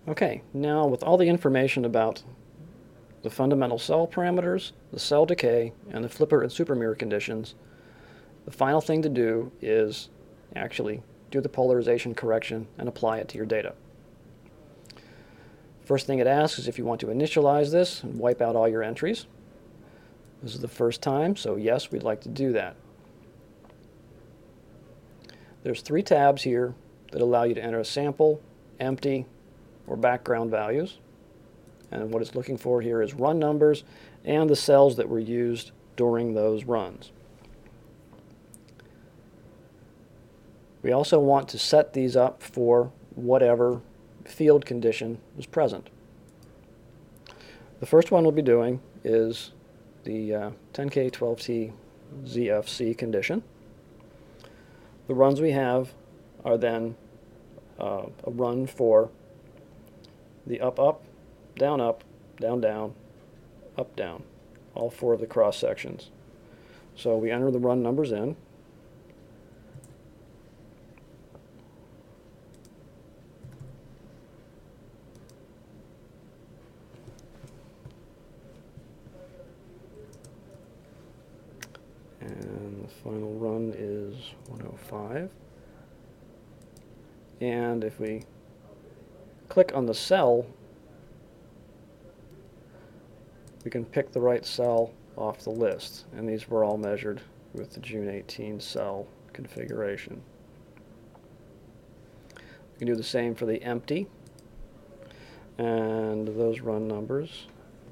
Okay, now with all the information about the fundamental cell parameters, the cell decay, and the flipper and supermirror conditions, the final thing to do is actually do the polarization correction and apply it to your data. First thing it asks is if you want to initialize this and wipe out all your entries. This is the first time, so yes, we'd like to do that. There's 3 tabs here that allow you to enter a sample, empty, or background values. And what it's looking for here is run numbers and the cells that were used during those runs. We also want to set these up for whatever field condition is present. The first one we'll be doing is the 10K12T ZFC condition. The runs we have are then a run for the up, up, down, down, up, down, all 4 of the cross sections. So we enter the run numbers in. And the final run is 105. And if we click on the cell, we can pick the right cell off the list. And these were all measured with the June 18 cell configuration. We can do the same for the empty. And those run numbers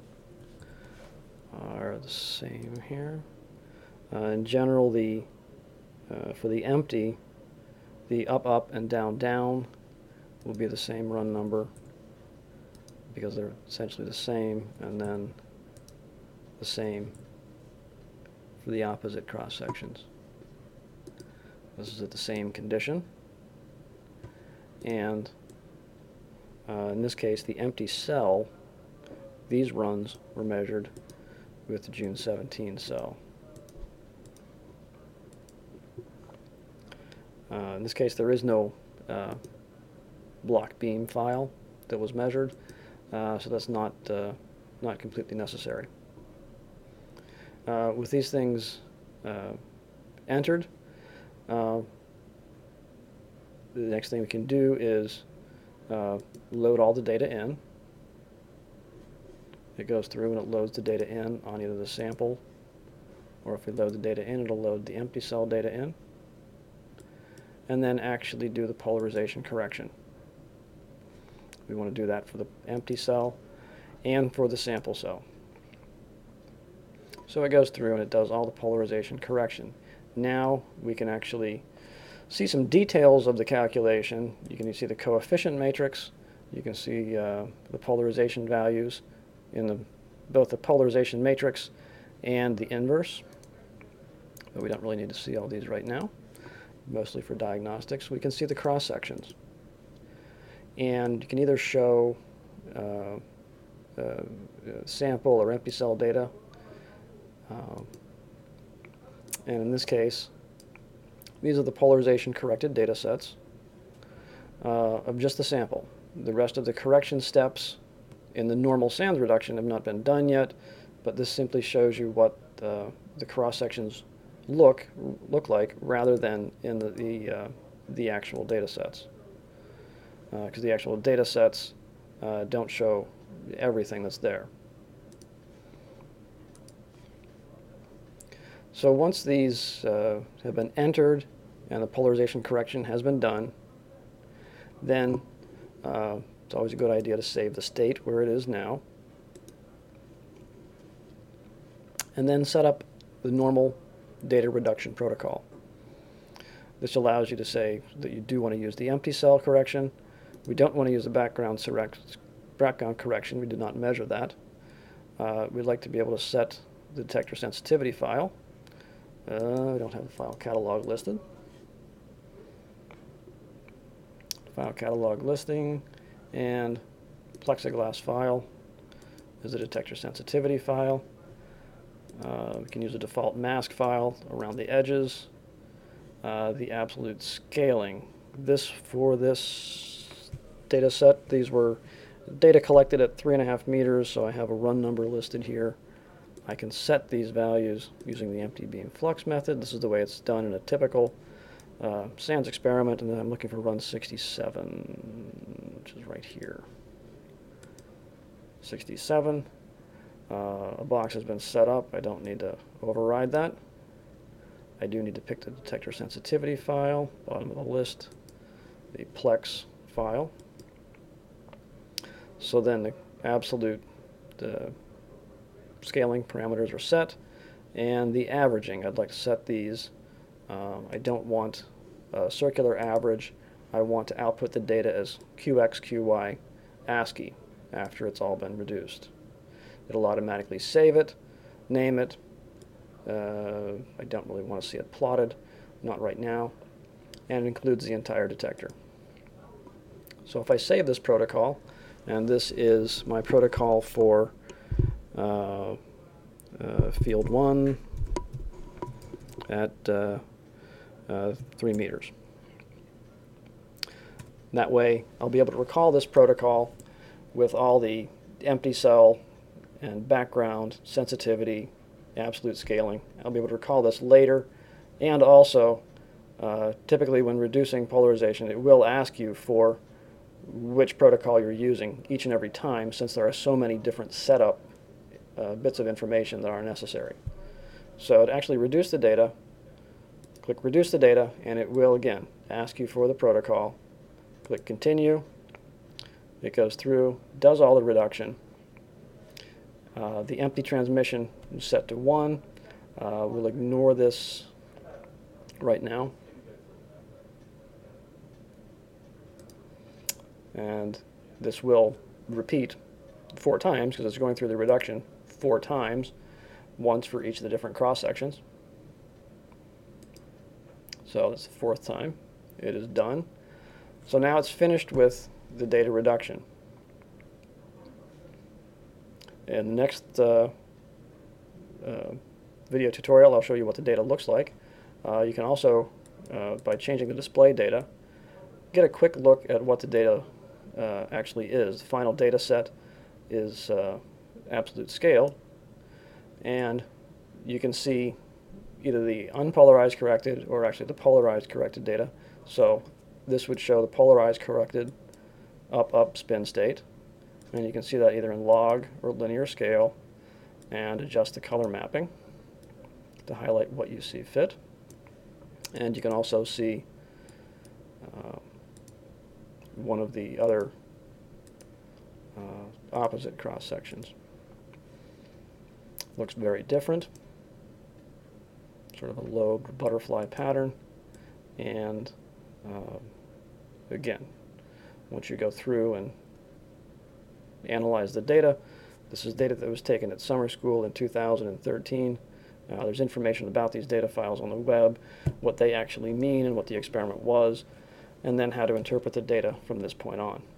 are the same here. In general, for the empty, the up, up, and down, down will be the same run number because they're essentially the same, and then the same for the opposite cross sections. This is at the same condition, and in this case, the empty cell, these runs were measured with the June 17 cell. In this case, there is no block beam file that was measured, so that's not completely necessary. With these things entered, the next thing we can do is load all the data in. It goes through and it loads the data in on either the sample, or if we load the data in, it'll load the empty cell data in, and then actually do the polarization correction. We want to do that for the empty cell and for the sample cell. So it goes through and it does all the polarization correction. Now we can actually see some details of the calculation. You can see the coefficient matrix. You can see the polarization values in both the polarization matrix and the inverse. But we don't really need to see all these right now, mostly for diagnostics. We can see the cross sections. And you can either show sample or empty cell data. And in this case, these are the polarization corrected data sets of just the sample. The rest of the correction steps in the normal SANS reduction have not been done yet, but this simply shows you what the cross sections look like rather than in the actual data sets. Because the actual data sets don't show everything that's there. So once these have been entered and the polarization correction has been done, then it's always a good idea to save the state where it is now, and then set up the normal data reduction protocol. This allows you to say that you do want to use the empty cell correction. We don't want to use the background correction. We did not measure that. We'd like to be able to set the detector sensitivity file. We don't have the file catalog listed. File catalog listing, and plexiglass file is a detector sensitivity file. We can use a default mask file around the edges. The absolute scaling. For this data set, these were Data collected at 3.5 meters, so I have a run number listed here. I can set these values using the empty beam flux method. This is the way it's done in a typical SANS experiment, and then I'm looking for run 67, which is right here. 67. A box has been set up. I don't need to override that. I do need to pick the detector sensitivity file, bottom of the list, the Plex file. So then the absolute scaling parameters are set, and the averaging, I'd like to set these. I don't want a circular average. I want to output the data as QX, QY, ASCII after it's all been reduced. It'll automatically save it, name it. I don't really want to see it plotted, not right now, and it includes the entire detector. So if I save this protocol, and this is my protocol for field 1 at 3 meters. That way I'll be able to recall this protocol with all the empty cell and background, sensitivity, absolute scaling. I'll be able to recall this later, and also typically when reducing polarization it will ask you for which protocol you're using each and every time, since there are so many different setup bits of information that are necessary. So to actually reduce the data, click reduce the data, and it will again ask you for the protocol. Click continue. It goes through, does all the reduction. The empty transmission is set to 1. We'll ignore this right now. And this will repeat 4 times because it's going through the reduction 4 times, once for each of the different cross sections. So that's the 4th time. It is done. So now it's finished with the data reduction. In the next video tutorial, I'll show you what the data looks like. You can also, by changing the display data, get a quick look at what the data actually is. The final data set is absolute scale, and you can see either the unpolarized corrected or actually the polarized corrected data. So this would show the polarized corrected up spin state, and you can see that either in log or linear scale, and adjust the color mapping to highlight what you see fit. And you can also see one of the other opposite cross sections. Looks very different, sort of a lobed butterfly pattern. And again, once you go through and analyze the data, this is data that was taken at summer school in 2013. There's information about these data files on the web, what they actually mean and what the experiment was, and then how to interpret the data from this point on.